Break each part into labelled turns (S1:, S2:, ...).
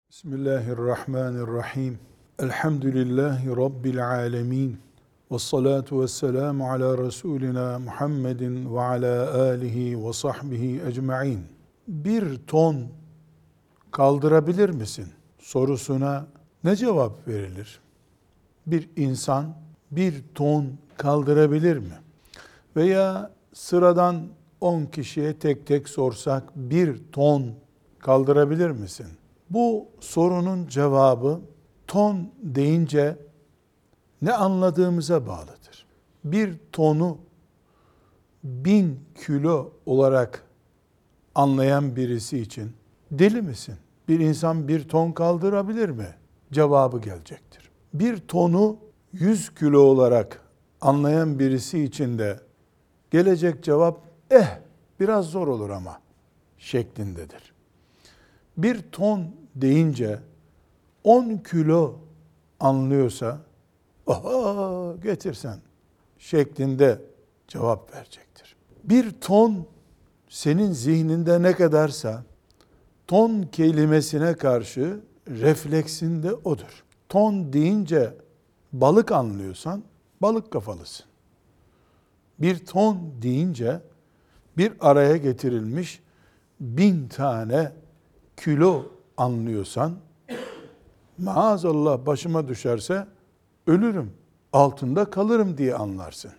S1: Bismillahirrahmanirrahim. Elhamdülillahi Rabbil alemin. Vessalatu vesselamu ala Resulina Muhammedin ve ala alihi ve sahbihi ecma'in. Bir ton kaldırabilir misin sorusuna ne cevap verilir? Bir insan bir ton kaldırabilir mi? Veya sıradan 10 kişiye tek tek sorsak bir ton kaldırabilir misin? Bu sorunun cevabı ton deyince ne anladığımıza bağlıdır. Bir tonu 1000 kilo olarak anlayan birisi için deli misin? Bir insan bir ton kaldırabilir mi? Cevabı gelecektir. Bir tonu 100 kilo olarak anlayan birisi için de gelecek cevap biraz zor olur ama şeklindedir. Bir ton deyince 10 kilo anlıyorsa oha getirsen şeklinde cevap verecektir. Bir ton senin zihninde ne kadarsa ton kelimesine karşı refleksinde odur. Ton deyince balık anlıyorsan balık kafalısın. Bir ton deyince bir araya getirilmiş 1000 tane kilo anlıyorsan, maazallah başıma düşerse ölürüm, altında kalırım diye anlarsın.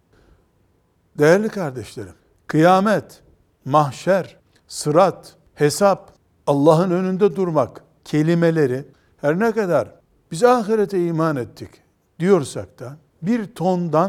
S1: Değerli kardeşlerim, kıyamet, mahşer, sırat, hesap, Allah'ın önünde durmak kelimeleri her ne kadar biz ahirete iman ettik diyorsak da bir tondan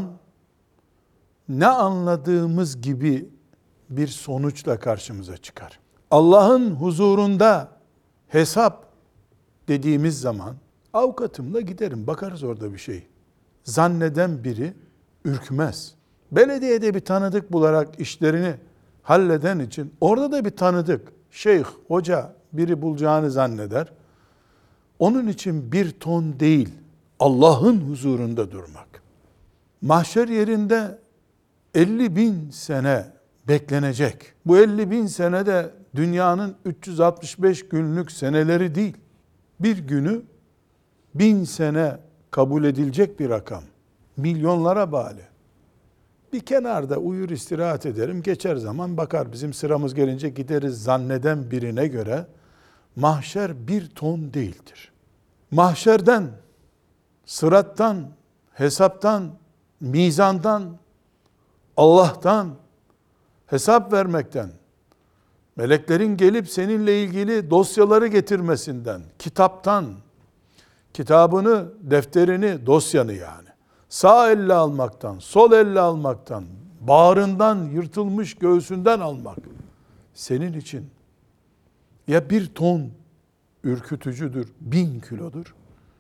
S1: ne anladığımız gibi bir sonuçla karşımıza çıkar. Allah'ın huzurunda hesap dediğimiz zaman avukatımla giderim, bakarız orada bir şey zanneden biri ürkmez. Belediyede bir tanıdık bularak işlerini halleden için orada da bir tanıdık, şeyh, hoca biri bulacağını zanneder. Onun için bir ton değil, Allah'ın huzurunda durmak. Mahşer yerinde 50.000 sene beklenecek. Bu 50.000 sene de dünyanın 365 günlük seneleri değil. Bir günü 1000 sene kabul edilecek bir rakam. Milyonlara bağlı. Bir kenarda uyur istirahat ederim, geçer zaman bakar bizim sıramız gelince gideriz zanneden birine göre mahşer bir ton değildir. Mahşerden, sırattan, hesaptan, mizandan, Allah'tan, hesap vermekten, meleklerin gelip seninle ilgili dosyaları getirmesinden, kitaptan, kitabını, defterini, dosyanı yani, sağ elle almaktan, sol elle almaktan, bağrından, yırtılmış göğsünden almak, senin için ya bir ton ürkütücüdür, 1000 kilodur,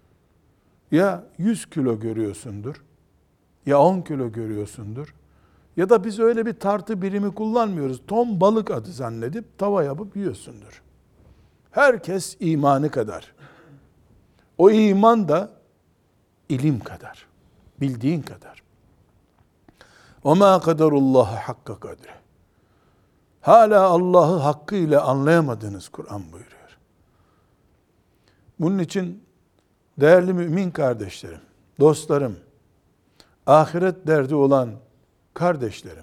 S1: ya 100 kilo görüyorsundur, ya 10 kilo görüyorsundur, ya da biz öyle bir tartı birimi kullanmıyoruz. Ton balık adı zannedip tava yapıp yiyorsundur. Herkes imanı kadar. O iman da ilim kadar. Bildiğin kadar. وَمَا قَدَرُ اللّٰهَ حَقَّ قَدْرِ. Hala Allah'ı hakkıyla anlayamadınız Kur'an buyuruyor. Bunun için değerli mümin kardeşlerim, dostlarım, ahiret derdi olan kardeşlerim,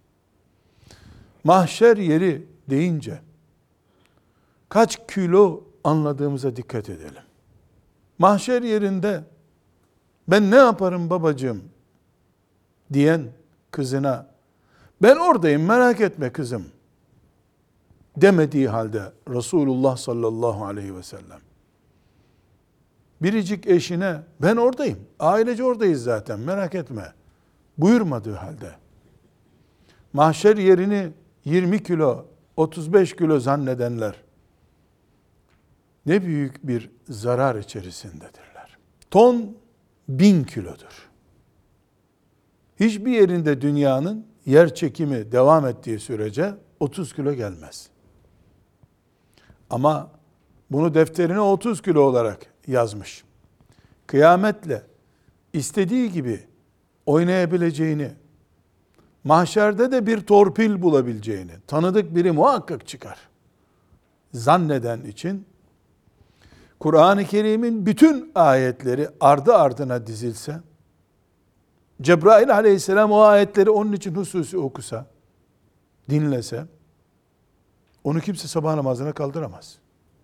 S1: mahşer yeri deyince kaç kilo anladığımıza dikkat edelim. Mahşer yerinde ben ne yaparım babacığım diyen kızına ben oradayım merak etme kızım demediği halde Resulullah sallallahu aleyhi ve sellem biricik eşine ben oradayım, ailece oradayız zaten merak etme buyurmadığı halde mahşer yerini 20 kilo, 35 kilo zannedenler ne büyük bir zarar içerisindedirler. Ton 1000 kilodur. Hiçbir yerinde dünyanın yer çekimi devam ettiği sürece 30 kilo gelmez. Ama bunu defterine 30 kilo olarak yazmış. Kıyametle istediği gibi oynayabileceğini, mahşerde de bir torpil bulabileceğini, tanıdık biri muhakkak çıkar zanneden için Kur'an-ı Kerim'in bütün ayetleri ardı ardına dizilse, Cebrail aleyhisselam o ayetleri onun için hususi okusa, dinlese, onu kimse sabah namazına kaldıramaz.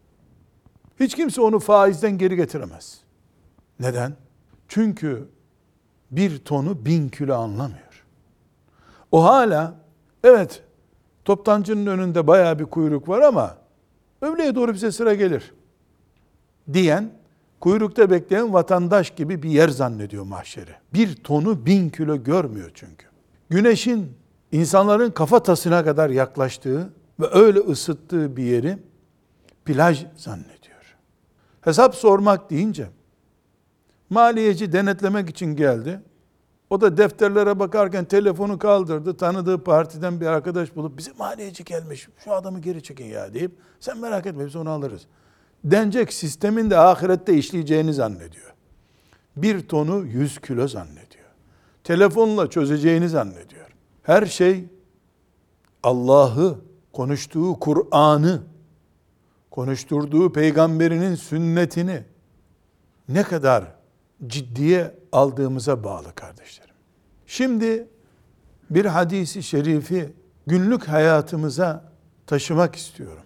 S1: Hiç kimse onu faizden geri getiremez. Neden? Çünkü bir tonu 1000 kilo anlamıyor. O hala, evet, toptancının önünde bayağı bir kuyruk var ama öğleye doğru bize sıra gelir diyen, kuyrukta bekleyen vatandaş gibi bir yer zannediyor mahşeri. Bir tonu 1000 kilo görmüyor çünkü. Güneşin insanların kafatasına kadar yaklaştığı ve öyle ısıttığı bir yeri plaj zannediyor. Hesap sormak deyince, maliyeci denetlemek için geldi. O da defterlere bakarken telefonu kaldırdı. Tanıdığı partiden bir arkadaş bulup, bize maliyeci gelmiş, şu adamı geri çekin ya deyip, sen merak etme biz onu alırız denecek sistemin de ahirette işleyeceğini zannediyor. Bir tonu 100 kilo zannediyor. Telefonla çözeceğini zannediyor. Her şey Allah'ı, konuştuğu Kur'an'ı, konuşturduğu peygamberinin sünnetini ne kadar ciddiye aldığımıza bağlı kardeşlerim. Şimdi bir hadisi şerifi günlük hayatımıza taşımak istiyorum.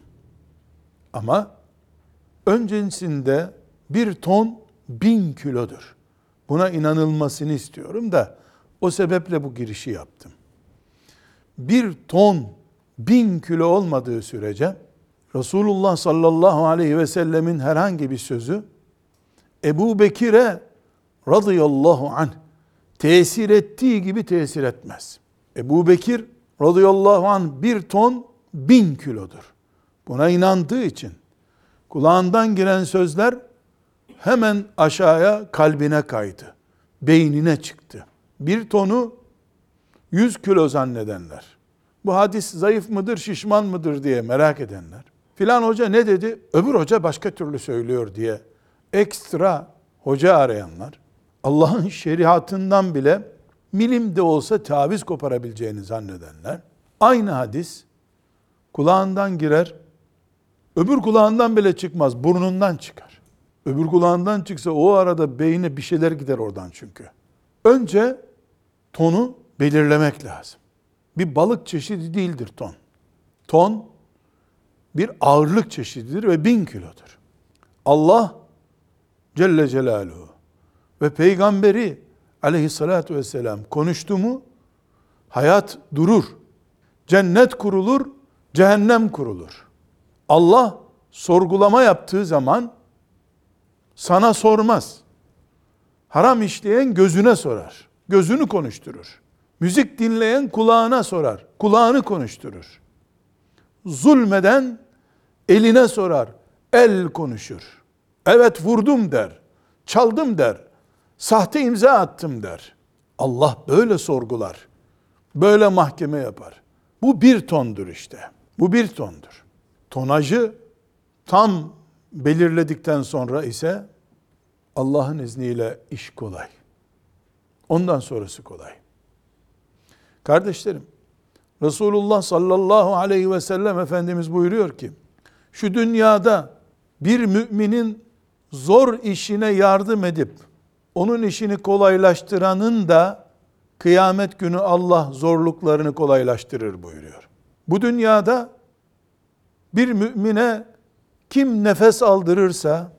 S1: Ama öncesinde bir ton 1000 kilodur. Buna inanılmasını istiyorum da o sebeple bu girişi yaptım. Bir ton 1000 kilo olmadığı sürece Resulullah sallallahu aleyhi ve sellemin herhangi bir sözü Ebu Bekir'e radıyallahu anh tesir ettiği gibi tesir etmez. Ebu Bekir radıyallahu anh bir ton 1000 kilodur. Buna inandığı için kulağından giren sözler hemen aşağıya kalbine kaydı. Beynine çıktı. Bir tonu 100 kilo zannedenler, bu hadis zayıf mıdır, şişman mıdır diye merak edenler, filan hoca ne dedi, öbür hoca başka türlü söylüyor diye ekstra hoca arayanlar, Allah'ın şeriatından bile milim de olsa taviz koparabileceğini zannedenler, aynı hadis kulağından girer, öbür kulağından bile çıkmaz, burnundan çıkar. Öbür kulağından çıksa o arada beyine bir şeyler gider oradan çünkü. Önce tonu belirlemek lazım. Bir balık çeşidi değildir ton. Ton bir ağırlık çeşididir ve 1000 kilodur. Allah Celle Celaluhu ve Peygamberi aleyhissalatu vesselam konuştu mu hayat durur. Cennet kurulur, cehennem kurulur. Allah sorgulama yaptığı zaman sana sormaz. Haram işleyen gözüne sorar. Gözünü konuşturur. Müzik dinleyen kulağına sorar. Kulağını konuşturur. Zulmeden eline sorar. El konuşur. Evet vurdum der. Çaldım der. Sahte imza attım der. Allah böyle sorgular. Böyle mahkeme yapar. Bu bir tondur işte. Bu bir tondur. Tonajı tam belirledikten sonra ise Allah'ın izniyle iş kolay. Ondan sonrası kolay. Kardeşlerim, Resulullah sallallahu aleyhi ve sellem Efendimiz buyuruyor ki, şu dünyada bir müminin zor işine yardım edip, onun işini kolaylaştıranın da kıyamet günü Allah zorluklarını kolaylaştırır buyuruyor. Bu dünyada bir mümine kim nefes aldırırsa,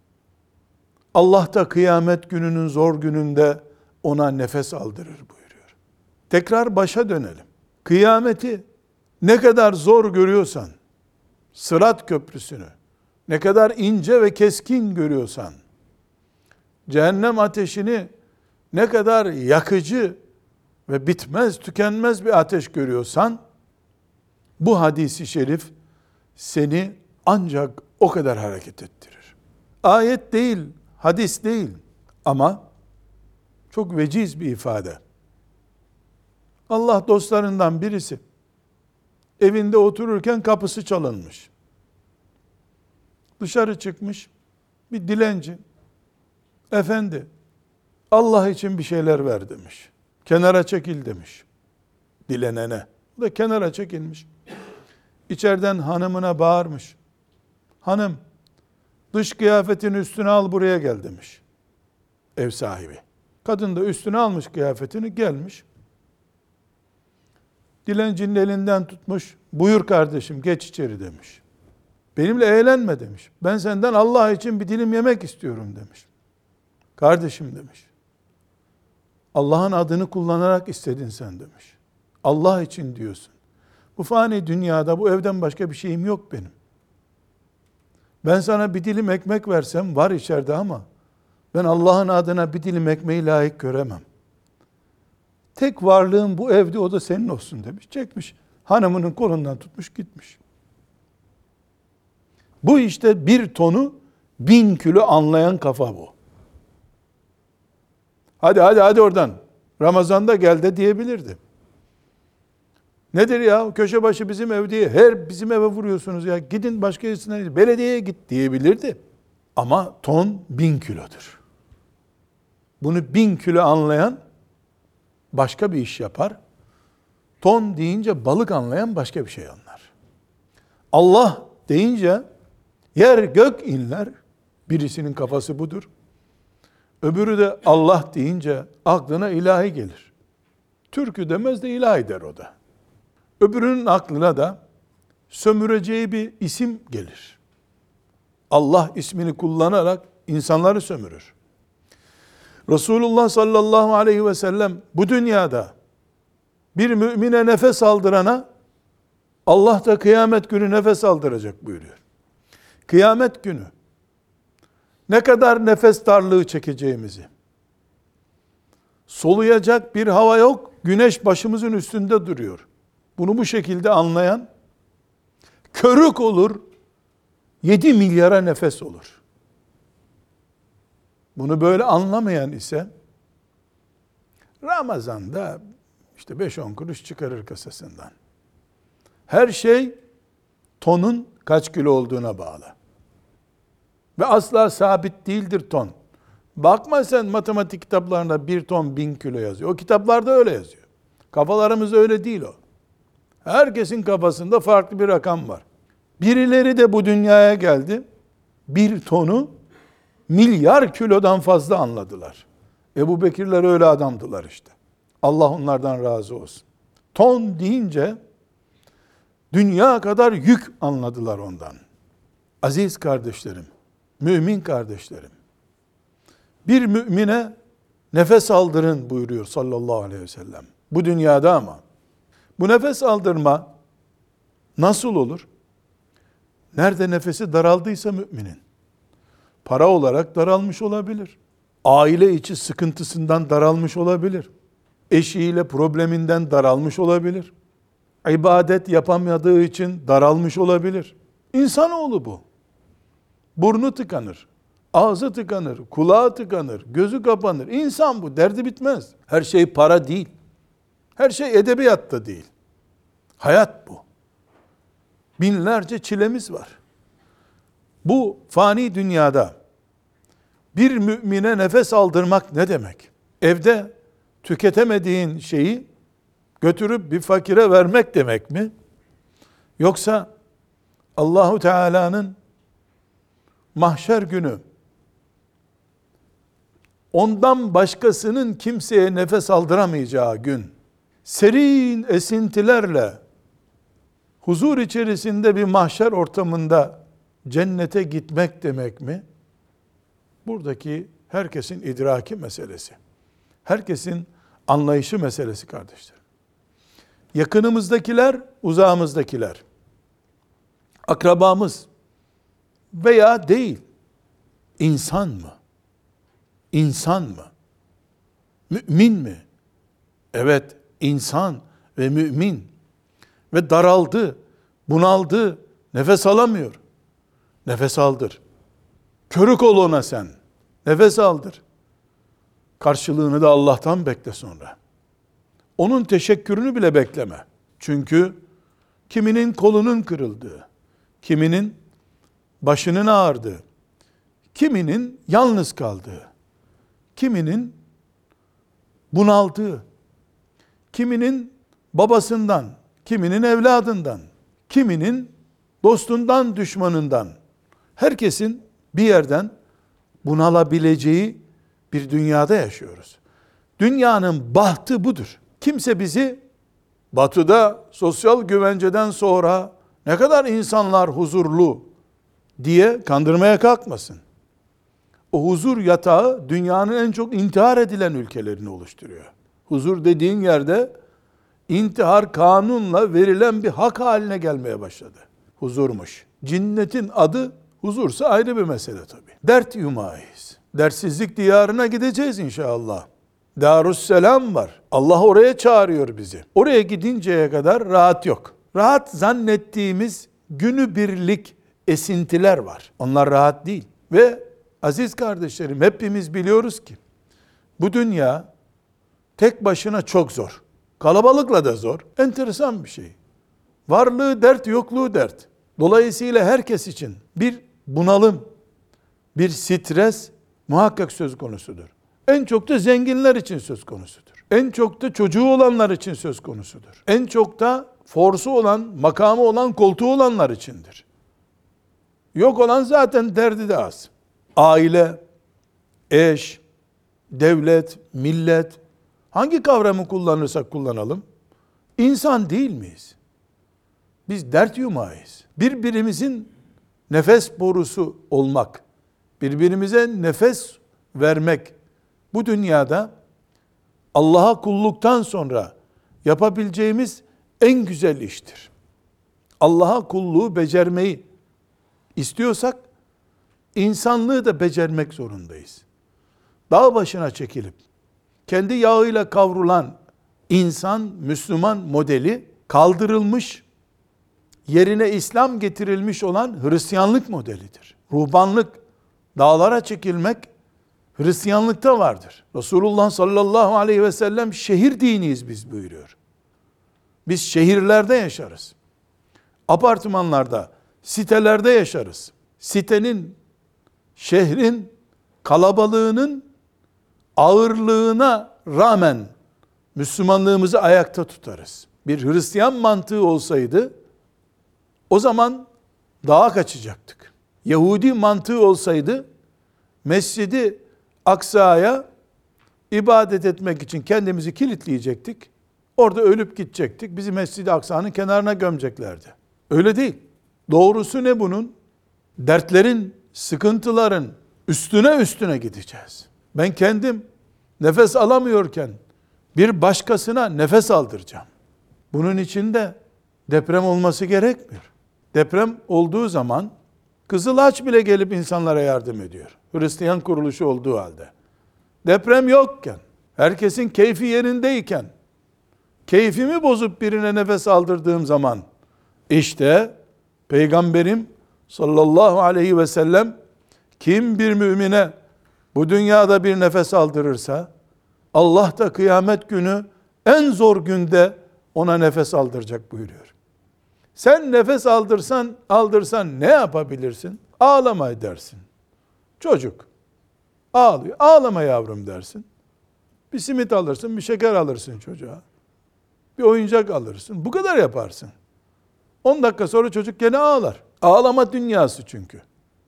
S1: Allah da kıyamet gününün zor gününde ona nefes aldırır buyuruyor. Tekrar başa dönelim. Kıyameti ne kadar zor görüyorsan, Sırat Köprüsünü ne kadar ince ve keskin görüyorsan, cehennem ateşini ne kadar yakıcı ve bitmez, tükenmez bir ateş görüyorsan, bu hadisi şerif seni ancak o kadar hareket ettirir. Ayet değil, hadis değil ama çok veciz bir ifade. Allah dostlarından birisi evinde otururken kapısı çalınmış. Dışarı çıkmış bir dilenci. Efendi, Allah için bir şeyler ver demiş. Kenara çekil demiş dilenene. O da kenara çekilmiş. İçeriden hanımına bağırmış. Hanım, Dış kıyafetini üstüne al buraya gel demiş ev sahibi. Kadın da üstüne almış kıyafetini gelmiş. Dilencinin elinden tutmuş. Buyur kardeşim geç içeri demiş. Benimle eğlenme demiş. Ben senden Allah için bir dilim yemek istiyorum demiş. Kardeşim demiş. Allah'ın adını kullanarak istedin sen demiş. Allah için diyorsun. Bu fani dünyada bu evden başka bir şeyim yok benim. Ben sana bir dilim ekmek versem var içeride ama ben Allah'ın adına bir dilim ekmeği layık göremem. Tek varlığım bu evde, o da senin olsun demiş. Çekmiş. Hanımının kolundan tutmuş gitmiş. Bu işte 1 tonu 1000 kilo anlayan kafa bu. Hadi oradan. Ramazan'da gel de diyebilirdi. Nedir ya? Köşe başı bizim ev diye her bizim eve vuruyorsunuz ya. Gidin başka yerisine, belediyeye git diyebilirdi. Ama ton 1000 kilodur. Bunu 1000 kilo anlayan başka bir iş yapar. Ton deyince balık anlayan başka bir şey anlar. Allah deyince yer gök inler. Birisinin kafası budur. Öbürü de Allah deyince aklına ilahi gelir. Türkü demez de ilahi der o da. Öbürünün aklına da sömüreceği bir isim gelir. Allah ismini kullanarak insanları sömürür. Resulullah sallallahu aleyhi ve sellem bu dünyada bir mümine nefes aldırana Allah da kıyamet günü nefes aldıracak buyuruyor. Kıyamet günü ne kadar nefes darlığı çekeceğimizi, soluyacak bir hava yok, güneş başımızın üstünde duruyor. Bunu bu şekilde anlayan körük olur, 7 milyara nefes olur. Bunu böyle anlamayan ise Ramazan'da işte 5-10 kuruş çıkarır kasasından. Her şey tonun kaç kilo olduğuna bağlı. Ve asla sabit değildir ton. Bakma sen matematik kitaplarında 1 ton 1000 kilo yazıyor. O kitaplarda öyle yazıyor. Kafalarımız öyle değil o. Herkesin kafasında farklı bir rakam var. Birileri de bu dünyaya geldi. 1 tonu milyar kilodan fazla anladılar. Ebu Bekirler öyle adamdılar işte. Allah onlardan razı olsun. Ton deyince dünya kadar yük anladılar ondan. Aziz kardeşlerim, mümin kardeşlerim, bir mümine nefes aldırın buyuruyor sallallahu aleyhi ve sellem. Bu dünyada ama. Bu nefes aldırma nasıl olur? Nerede nefesi daraldıysa müminin. Para olarak daralmış olabilir. Aile içi sıkıntısından daralmış olabilir. Eşiyle probleminden daralmış olabilir. İbadet yapamadığı için daralmış olabilir. İnsanoğlu bu. Burnu tıkanır, ağzı tıkanır, kulağı tıkanır, gözü kapanır. İnsan bu, derdi bitmez. Her şey para değil. Her şey edebiyat da değil. Hayat bu. Binlerce çilemiz var. Bu fani dünyada bir mümine nefes aldırmak ne demek? Evde tüketemediğin şeyi götürüp bir fakire vermek demek mi? Yoksa Allahu Teala'nın mahşer günü ondan başkasının kimseye nefes aldıramayacağı gün, serin esintilerle huzur içerisinde bir mahşer ortamında cennete gitmek demek mi? Buradaki herkesin idraki meselesi. Herkesin anlayışı meselesi kardeşler. Yakınımızdakiler, uzağımızdakiler, akrabamız veya değil, insan mı? İnsan mı? Mümin mi? Evet, insan ve mümin. Ve daraldı, bunaldı, nefes alamıyor. Nefes aldır. Körük ol ona sen. Nefes aldır. Karşılığını da Allah'tan bekle sonra. Onun teşekkürünü bile bekleme. Çünkü kiminin kolunun kırıldığı, kiminin başının ağrıdığı, kiminin yalnız kaldığı, kiminin bunaldığı, kiminin babasından, kiminin evladından, kiminin dostundan, düşmanından, herkesin bir yerden bunalabileceği bir dünyada yaşıyoruz. Dünyanın bahtı budur. Kimse bizi batıda sosyal güvenceden sonra ne kadar insanlar huzurlu diye kandırmaya kalkmasın. O huzur yatağı dünyanın en çok intihar edilen ülkelerini oluşturuyor. Huzur dediğin yerde intihar kanunla verilen bir hak haline gelmeye başladı. Huzurmuş. Cennetin adı huzursa ayrı bir mesele tabii. Dert yumağıyız. Dertsizlik diyarına gideceğiz inşallah. Darüsselam var. Allah oraya çağırıyor bizi. Oraya gidinceye kadar rahat yok. Rahat zannettiğimiz günübirlik esintiler var. Onlar rahat değil. Ve aziz kardeşlerim, hepimiz biliyoruz ki bu dünya tek başına çok zor. Kalabalıkla da zor. Enteresan bir şey. Varlığı dert, yokluğu dert. Dolayısıyla herkes için bir bunalım, bir stres muhakkak söz konusudur. En çok da zenginler için söz konusudur. En çok da çocuğu olanlar için söz konusudur. En çok da forsu olan, makamı olan, koltuğu olanlar içindir. Yok olan zaten derdi de az. Aile, eş, devlet, millet, hangi kavramı kullanırsak kullanalım, insan değil miyiz? Biz dert yumağıyız. Birbirimizin nefes borusu olmak, birbirimize nefes vermek, bu dünyada Allah'a kulluktan sonra yapabileceğimiz en güzel iştir. Allah'a kulluğu becermeyi istiyorsak, insanlığı da becermek zorundayız. Dağ başına çekilip, kendi yağıyla kavrulan insan, Müslüman modeli kaldırılmış, yerine İslam getirilmiş olan Hristiyanlık modelidir. Ruhbanlık, dağlara çekilmek, Hristiyanlıkta vardır. Resulullah sallallahu aleyhi ve sellem şehir diniyiz biz buyuruyor. Biz şehirlerde yaşarız. Apartmanlarda, sitelerde yaşarız. Sitenin, şehrin kalabalığının ağırlığına rağmen Müslümanlığımızı ayakta tutarız. Bir Hristiyan mantığı olsaydı o zaman dağa kaçacaktık. Yahudi mantığı olsaydı Mescid-i Aksa'ya ibadet etmek için kendimizi kilitleyecektik. Orada ölüp gidecektik. Bizi Mescid-i Aksa'nın kenarına gömeceklerdi. Öyle değil. Doğrusu ne bunun? Dertlerin, sıkıntıların üstüne gideceğiz. Ben kendim nefes alamıyorken bir başkasına nefes aldıracağım. Bunun için de deprem olması gerekmiyor. Deprem olduğu zaman Kızılaç bile gelip insanlara yardım ediyor. Hristiyan kuruluşu olduğu halde. Deprem yokken, herkesin keyfi yerindeyken, keyfimi bozup birine nefes aldırdığım zaman, işte Peygamberim sallallahu aleyhi ve sellem, kim bir mümine bu dünyada bir nefes aldırırsa, Allah da kıyamet günü en zor günde ona nefes aldıracak buyuruyor. Sen nefes aldırsan ne yapabilirsin? Ağlama edersin. Çocuk ağlıyor. Ağlama yavrum dersin. Bir simit alırsın, bir şeker alırsın çocuğa. Bir oyuncak alırsın. Bu kadar yaparsın. 10 dakika sonra çocuk gene ağlar. Ağlama dünyası çünkü.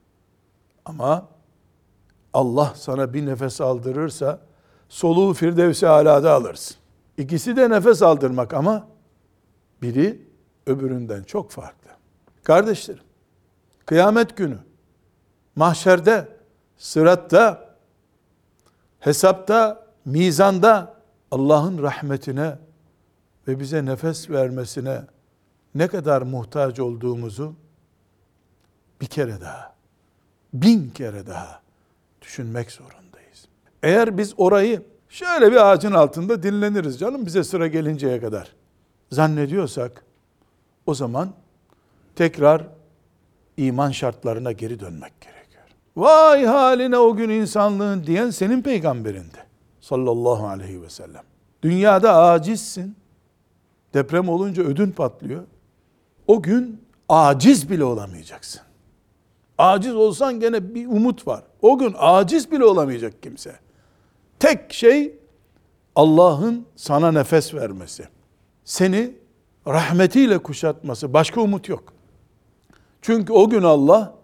S1: Ama Allah sana bir nefes aldırırsa soluğu Firdevs-i Alâ'da alırsın. İkisi de nefes aldırmak ama biri öbüründen çok farklı. Kardeşlerim, kıyamet günü, mahşerde, sıratta, hesapta, mizanda Allah'ın rahmetine ve bize nefes vermesine ne kadar muhtaç olduğumuzu bir kere daha, 1000 kere daha düşünmek zorundayız. Eğer biz orayı şöyle bir ağacın altında dinleniriz canım bize sıra gelinceye kadar zannediyorsak, o zaman tekrar iman şartlarına geri dönmek gerekiyor. Vay haline o gün insanlığın diyen senin peygamberindi. Sallallahu aleyhi ve sellem. Dünyada acizsin. Deprem olunca ödün patlıyor. O gün aciz bile olamayacaksın. Aciz olsan gene bir umut var. O gün aciz bile olamayacak kimse. Tek şey Allah'ın sana nefes vermesi. Seni rahmetiyle kuşatması. Başka umut yok. Çünkü o gün Allah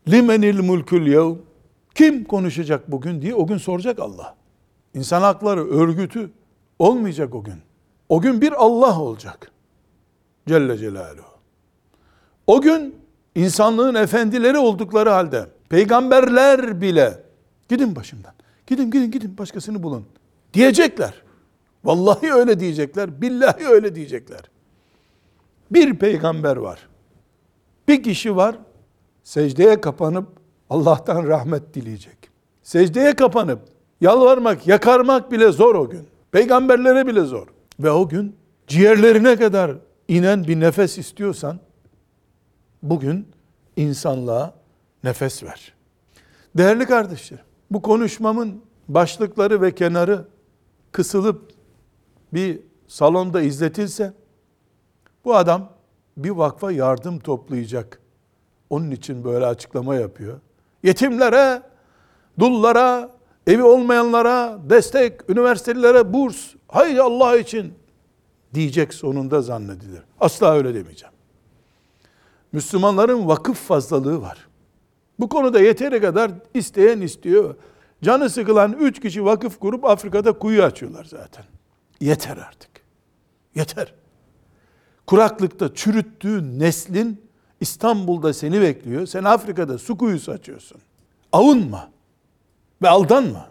S1: Limenil mulkul yevm? Kim konuşacak bugün diye o gün soracak Allah. İnsan hakları örgütü olmayacak o gün. O gün bir Allah olacak. Celle Celaluhu. O gün insanlığın efendileri oldukları halde peygamberler bile gidin başımdan. Gidin başkasını bulun diyecekler. Vallahi öyle diyecekler. Billahi öyle diyecekler. Bir peygamber var. Bir kişi var. Secdeye kapanıp Allah'tan rahmet dileyecek. Secdeye kapanıp yalvarmak, yakarmak bile zor o gün. Peygamberlere bile zor. Ve o gün ciğerlerine kadar inen bir nefes istiyorsan bugün insanlığa nefes ver. Değerli kardeşlerim, bu konuşmamın başlıkları ve kenarı kısılıp bir salonda izletilse bu adam bir vakfa yardım toplayacak. Onun için böyle açıklama yapıyor. Yetimlere, dullara, evi olmayanlara destek, üniversitelere burs, hayır Allah için diyecek sonunda zannedilir. Asla öyle demeyeceğim. Müslümanların vakıf fazlalığı var. Bu konuda yeteri kadar isteyen istiyor. Canı sıkılan 3 kişi vakıf kurup Afrika'da kuyu açıyorlar zaten. Yeter artık. Yeter. Kuraklıkta çürüttüğün neslin İstanbul'da seni bekliyor. Sen Afrika'da su kuyusu açıyorsun. Avunma ve aldanma.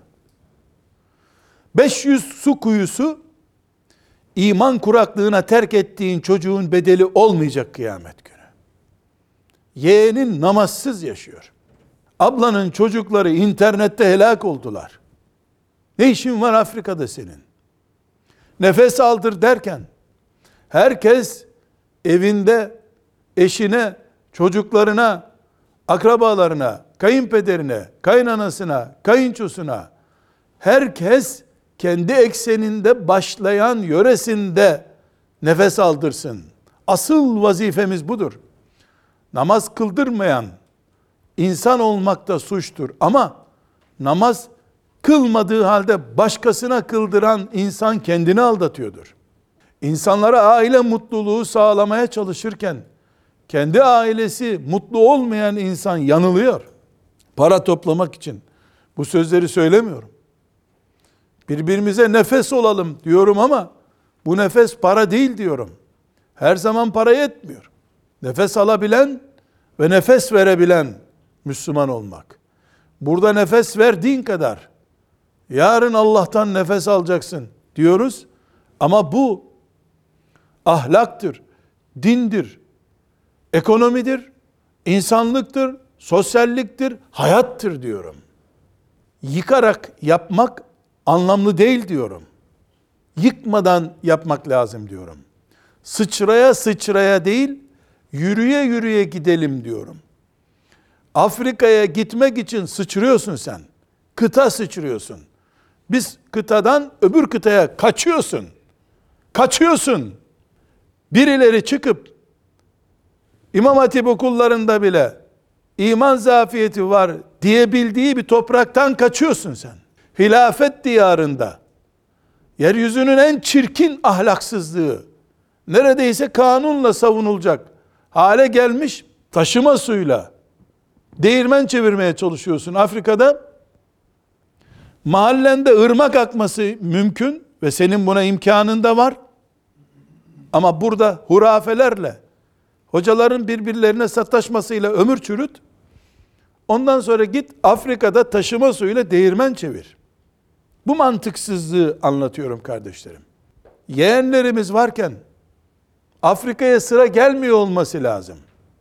S1: 500 su kuyusu iman kuraklığına terk ettiğin çocuğun bedeli olmayacak kıyamet günü. Yeğenin namazsız yaşıyor. Ablanın çocukları internette helak oldular. Ne işin var Afrika'da senin? Nefes aldır derken herkes evinde eşine, çocuklarına, akrabalarına, kayınpederine, kaynanasına, kayınçosuna herkes kendi ekseninde başlayan yöresinde nefes aldırsın. Asıl vazifemiz budur. Namaz kıldırmayan insan olmakta suçtur ama namaz kılmadığı halde başkasına kıldıran insan kendini aldatıyordur. İnsanlara aile mutluluğu sağlamaya çalışırken kendi ailesi mutlu olmayan insan yanılıyor. Para toplamak için bu sözleri söylemiyorum. Birbirimize nefes olalım diyorum ama bu nefes para değil diyorum. Her zaman para yetmiyor. Nefes alabilen ve nefes verebilen Müslüman olmak. Burada nefes verdiğin kadar yarın Allah'tan nefes alacaksın diyoruz. Ama bu ahlaktır, dindir, ekonomidir, insanlıktır, sosyalliktir, hayattır diyorum. Yıkarak yapmak anlamlı değil diyorum. Yıkmadan yapmak lazım diyorum. Sıçraya sıçraya değil, yürüye yürüye gidelim diyorum. Afrika'ya gitmek için sıçrıyorsun sen. Kıta sıçrıyorsun. Biz kıtadan öbür kıtaya kaçıyorsun. Kaçıyorsun. Birileri çıkıp İmam Hatip okullarında bile iman zafiyeti var diyebildiği bir topraktan kaçıyorsun sen. Hilafet diyarında yeryüzünün en çirkin ahlaksızlığı neredeyse kanunla savunulacak hale gelmiş taşıma suyla değirmen çevirmeye çalışıyorsun Afrika'da. Mahallende ırmak akması mümkün ve senin buna imkanın da var. Ama burada hurafelerle, hocaların birbirlerine sataşmasıyla ömür çürüt. Ondan sonra git Afrika'da taşıma suyuyla değirmen çevir. Bu mantıksızlığı anlatıyorum kardeşlerim. Yeğenlerimiz varken Afrika'ya sıra gelmiyor olması lazım.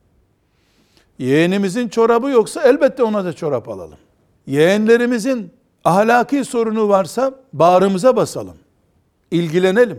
S1: Yeğenimizin çorabı yoksa elbette ona da çorap alalım. Yeğenlerimizin ahlaki sorunu varsa bağrımıza basalım. İlgilenelim.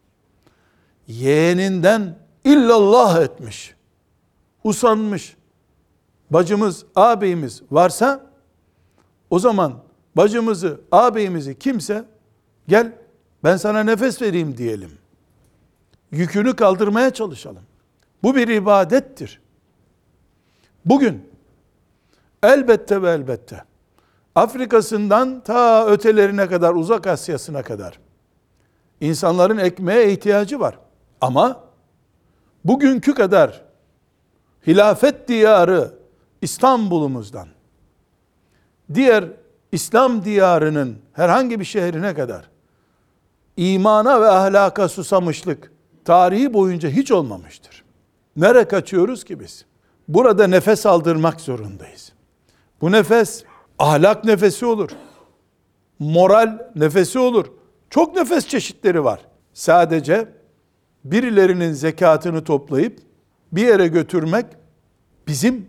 S1: Yeğeninden illallah etmiş, usanmış bacımız, ağabeyimiz varsa o zaman bacımızı, ağabeyimizi kimse gel ben sana nefes vereyim diyelim. Yükünü kaldırmaya çalışalım. Bu bir ibadettir. Bugün elbette ve elbette Afrika'sından ta ötelerine kadar, Uzak Asya'sına kadar insanların ekmeğe ihtiyacı var. Ama bugünkü kadar hilafet diyarı, İstanbul'umuzdan diğer İslam diyarının herhangi bir şehrine kadar imana ve ahlaka susamışlık tarihi boyunca hiç olmamıştır. Nereye kaçıyoruz ki biz? Burada nefes aldırmak zorundayız. Bu nefes ahlak nefesi olur. Moral nefesi olur. Çok nefes çeşitleri var. Sadece birilerinin zekatını toplayıp bir yere götürmek bizim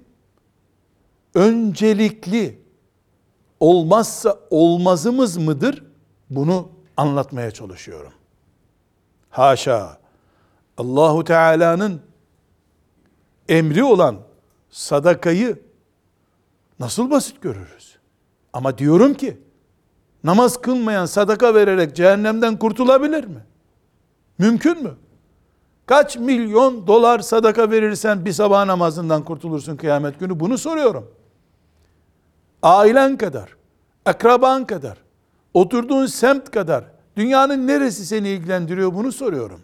S1: öncelikli olmazsa olmazımız mıdır? Bunu anlatmaya çalışıyorum. Haşa! Allahu Teala'nın emri olan sadakayı nasıl basit görürüz? Ama diyorum ki, namaz kılmayan sadaka vererek cehennemden kurtulabilir mi? Mümkün mü? Kaç milyon dolar sadaka verirsen bir sabah namazından kurtulursun kıyamet günü? Bunu soruyorum. Ailen kadar, akraban kadar, oturduğun semt kadar, dünyanın neresi seni ilgilendiriyor, bunu soruyorum.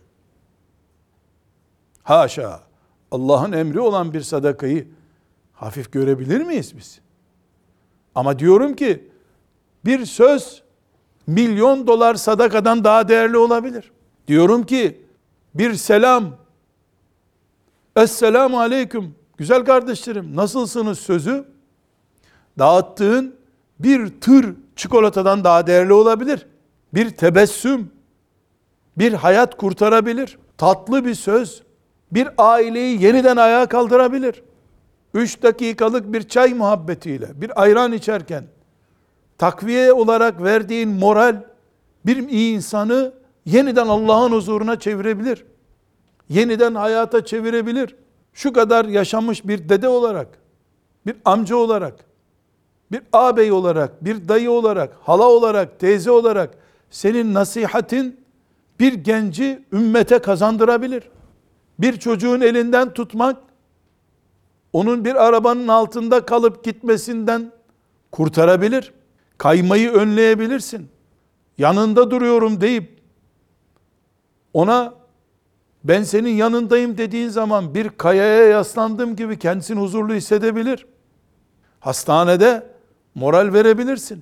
S1: Haşa! Allah'ın emri olan bir sadakayı hafif görebilir miyiz biz? Ama diyorum ki, bir söz milyon dolar sadakadan daha değerli olabilir. Diyorum ki, bir selam, Esselamu aleyküm, güzel kardeşlerim, nasılsınız sözü, dağıttığın bir tır çikolatadan daha değerli olabilir. Bir tebessüm, bir hayat kurtarabilir. Tatlı bir söz, bir aileyi yeniden ayağa kaldırabilir. 3 dakikalık bir çay muhabbetiyle, bir ayran içerken, takviye olarak verdiğin moral, bir iyi insanı yeniden Allah'ın huzuruna çevirebilir. Yeniden hayata çevirebilir. Şu kadar yaşamış bir dede olarak, bir amca olarak, bir ağabey olarak, bir dayı olarak, hala olarak, teyze olarak senin nasihatin bir genci ümmete kazandırabilir. Bir çocuğun elinden tutmak, onun bir arabanın altında kalıp gitmesinden kurtarabilir. Kaymayı önleyebilirsin. Yanında duruyorum deyip ona ben senin yanındayım dediğin zaman bir kayaya yaslandığım gibi kendisini huzurlu hissedebilir. Hastanede moral verebilirsin.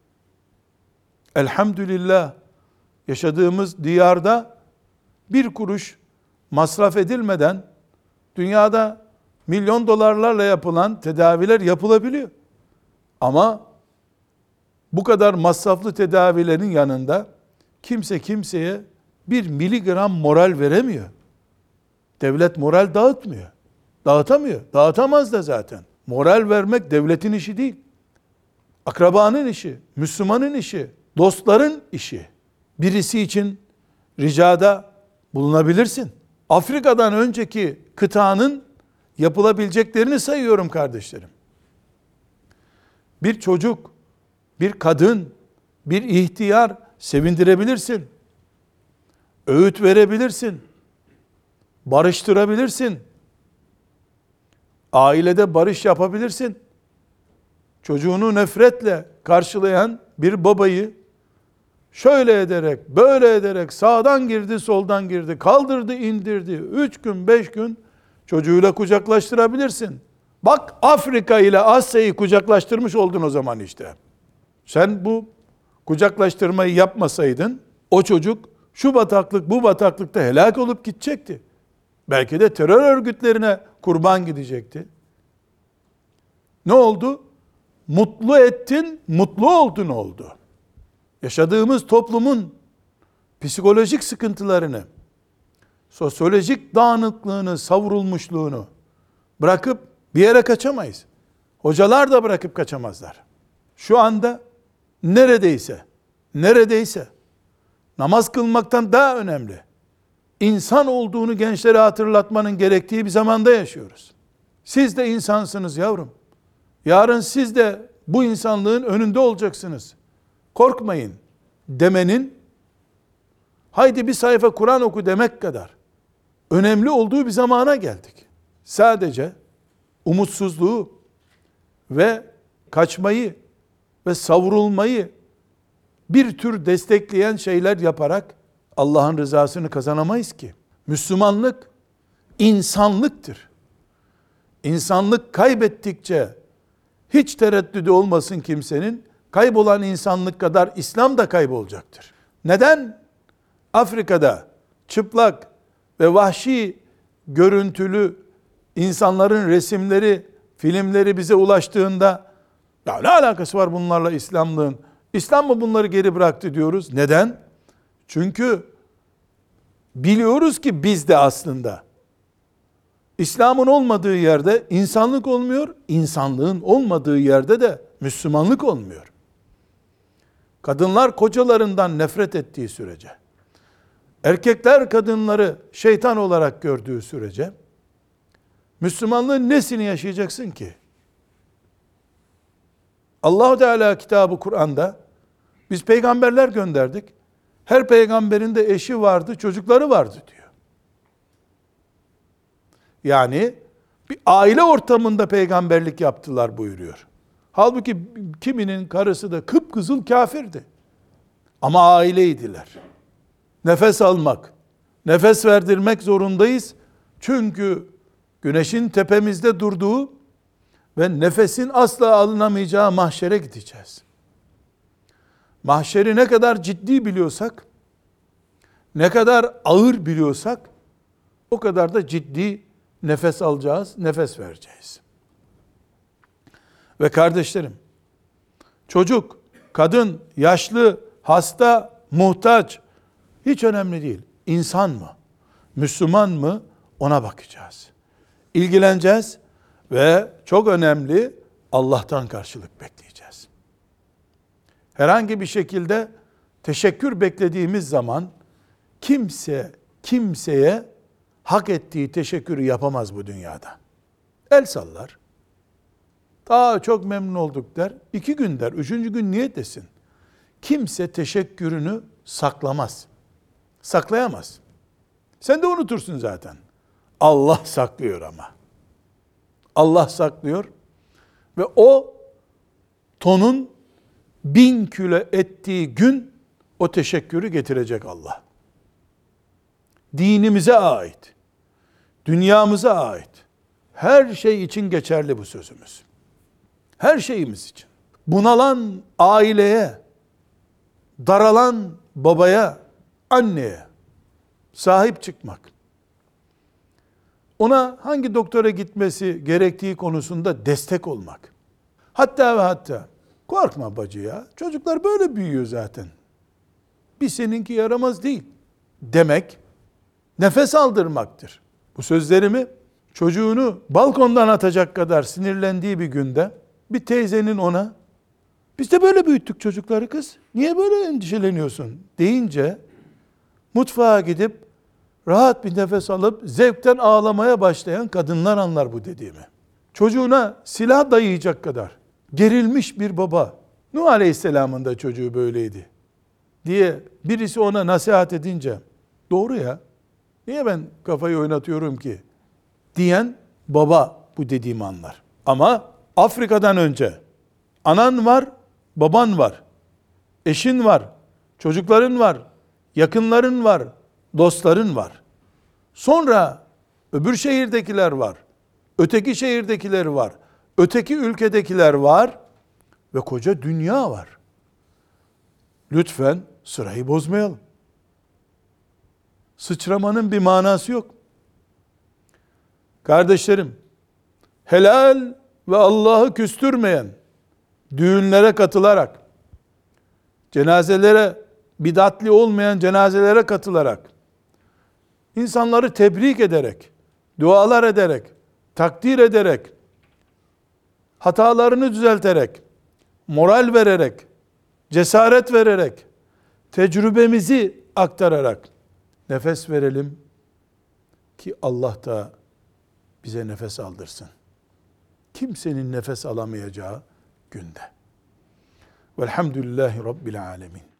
S1: Elhamdülillah yaşadığımız diyarda bir kuruş masraf edilmeden dünyada milyon dolarlarla yapılan tedaviler yapılabiliyor. Ama bu kadar masraflı tedavilerin yanında kimse kimseye bir miligram moral veremiyor. Devlet moral dağıtmıyor. Dağıtamıyor. Dağıtamaz da zaten. Moral vermek devletin işi değil. Akrabanın işi, Müslümanın işi, dostların işi. Birisi için ricada bulunabilirsin. Afrika'dan önceki kıtanın yapılabileceklerini sayıyorum kardeşlerim. Bir çocuk, bir kadın, bir ihtiyar sevindirebilirsin. Öğüt verebilirsin. Barıştırabilirsin. Ailede barış yapabilirsin. Çocuğunu nefretle karşılayan bir babayı şöyle ederek, böyle ederek sağdan girdi, soldan girdi, kaldırdı, indirdi. 3 gün, 5 gün çocuğuyla kucaklaştırabilirsin. Bak Afrika ile Asya'yı kucaklaştırmış oldun o zaman işte. Sen bu kucaklaştırmayı yapmasaydın o çocuk şu bataklık bu bataklıkta helak olup gidecekti. Belki de terör örgütlerine kurban gidecekti. Ne oldu? Mutlu ettin, mutlu oldun oldu. Yaşadığımız toplumun psikolojik sıkıntılarını, sosyolojik dağınıklığını, savrulmuşluğunu bırakıp bir yere kaçamayız. Hocalar da bırakıp kaçamazlar. Şu anda neredeyse namaz kılmaktan daha önemli İnsan olduğunu gençlere hatırlatmanın gerektiği bir zamanda yaşıyoruz. Siz de insansınız yavrum. Yarın siz de bu insanlığın önünde olacaksınız. Korkmayın demenin, haydi bir sayfa Kur'an oku demek kadar önemli olduğu bir zamana geldik. Sadece umutsuzluğu ve kaçmayı ve savrulmayı bir tür destekleyen şeyler yaparak Allah'ın rızasını kazanamayız ki. Müslümanlık insanlıktır. İnsanlık kaybettikçe hiç tereddüdü olmasın kimsenin, kaybolan insanlık kadar İslam da kaybolacaktır. Neden? Afrika'da çıplak ve vahşi görüntülü insanların resimleri, filmleri bize ulaştığında, ya ne alakası var bunlarla İslamlığın? İslam mı bunları geri bıraktı diyoruz. Neden? Çünkü biliyoruz ki biz de aslında İslam'ın olmadığı yerde insanlık olmuyor, insanlığın olmadığı yerde de Müslümanlık olmuyor. Kadınlar kocalarından nefret ettiği sürece, erkekler kadınları şeytan olarak gördüğü sürece, Müslümanlığın nesini yaşayacaksın ki? Allah-u Teala kitabı Kur'an'da, biz peygamberler gönderdik, her peygamberin de eşi vardı, çocukları vardı diyor. Yani bir aile ortamında peygamberlik yaptılar buyuruyor. Halbuki kiminin karısı da kıpkızıl kafirdi. Ama aileydiler. Nefes almak, nefes verdirmek zorundayız. Çünkü güneşin tepemizde durduğu ve nefesin asla alınamayacağı mahşere gideceğiz. Mahşeri ne kadar ciddi biliyorsak, ne kadar ağır biliyorsak, o kadar da ciddi nefes alacağız, nefes vereceğiz. Ve kardeşlerim, çocuk, kadın, yaşlı, hasta, muhtaç, hiç önemli değil. İnsan mı? Müslüman mı? Ona bakacağız. İlgileneceğiz ve çok önemli, Allah'tan karşılık bekleyeceğiz. Herhangi bir şekilde teşekkür beklediğimiz zaman kimseye hak ettiği teşekkürü yapamaz bu dünyada. El sallar. Çok memnun olduk der. 2 gün der. 3. gün niyet desin. Kimse teşekkürünü saklamaz. Saklayamaz. Sen de unutursun zaten. Allah saklıyor ama. Allah saklıyor ve o tonun 1000 kilo ettiği gün o teşekkürü getirecek Allah. Dinimize ait, dünyamıza ait, her şey için geçerli bu sözümüz. Her şeyimiz için. Bunalan aileye, daralan babaya, anneye sahip çıkmak, ona hangi doktora gitmesi gerektiği konusunda destek olmak. Hatta ve hatta, korkma bacı ya, çocuklar böyle büyüyor zaten. Bir seninki yaramaz değil demek, nefes aldırmaktır. Bu sözlerimi çocuğunu balkondan atacak kadar sinirlendiği bir günde bir teyzenin ona, biz de böyle büyüttük çocukları kız, niye böyle endişeleniyorsun deyince mutfağa gidip rahat bir nefes alıp zevkten ağlamaya başlayan kadınlar anlar bu dediğimi. Çocuğuna silah dayayacak kadar gerilmiş bir baba, Nuh Aleyhisselam'ın da çocuğu böyleydi diye birisi ona nasihat edince, doğru ya, niye ben kafayı oynatıyorum ki diyen baba bu dediğimi anlar. Ama Afrika'dan önce anan var, baban var, eşin var, çocukların var, yakınların var, dostların var. Sonra öbür şehirdekiler var, öteki şehirdekiler var, öteki ülkedekiler var ve koca dünya var. Lütfen sırayı bozmayalım. Sıçramanın bir manası yok. Kardeşlerim, helal ve Allah'ı küstürmeyen düğünlere katılarak, cenazelere, bidatli olmayan cenazelere katılarak, insanları tebrik ederek, dualar ederek, takdir ederek, hatalarını düzelterek, moral vererek, cesaret vererek, tecrübemizi aktararak nefes verelim ki Allah da bize nefes aldırsın. Kimsenin nefes alamayacağı günde. Velhamdülillahi Rabbil alemin.